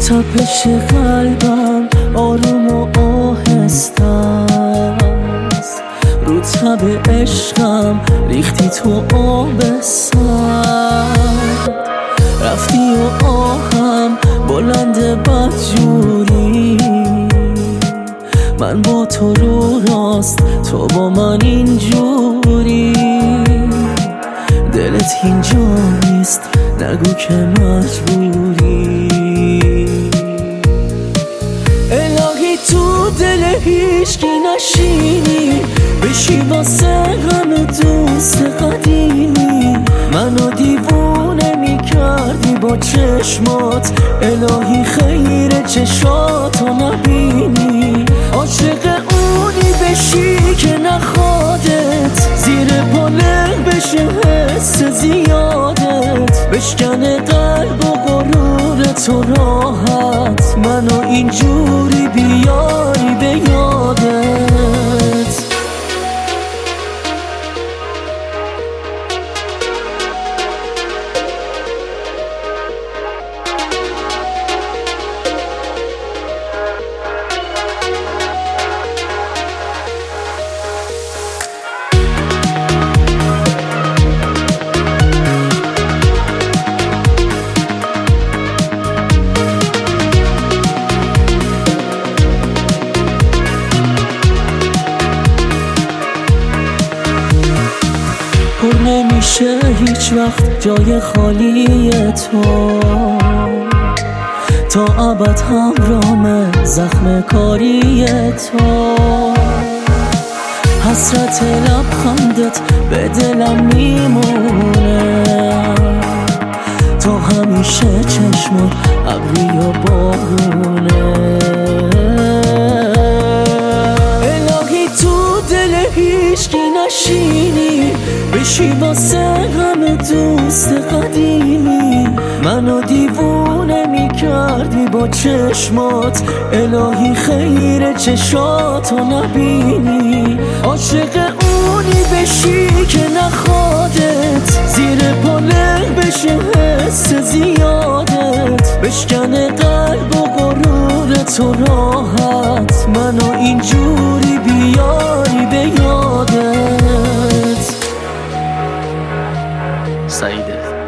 تپش قلبم آروم و آهسته است، رو تب عشقم ریختی تو آب سرد. رفتی و آهم بلند بدجوری، من با تو رو راست، تو با من اینجوری. دلت اینجا نیست، نگو که مجبوری. الهی تو دل هیچکی نشینی، بشی واسه غم دوست قدیمی. منو دیوونه میکردی با چشمات، الهی خیر چشاتو نبینی. عاشق اونی بشی که نخوادت، زیر بالغ بشه حس زیادت، بشکنه قلب و غرور تو راحت، منو اینجوری بیاری به یادت. پر نمیشه هیچ وقت جای خالی تو، تا ابد همرام زخم کاری تو. حسرت لبخندت به دلم میمونه، تا همیشه چشمت ابری و بارونه. الهی تو دل هیچکی نشینی، بشی واسه غم دوست قدیمی. منو دیوونه میکردی با چشمات، الهی خیر چشاتو نبینی. عاشق اونی بشی که نخوادت، زیر بالغ بشه حس زیادت، بشکنه قلب و غرور تو راحت، منو اینجوری بیاری به یادت. سعید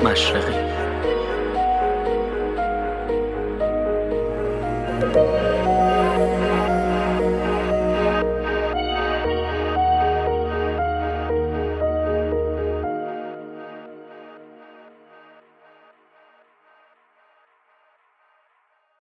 مشرقی.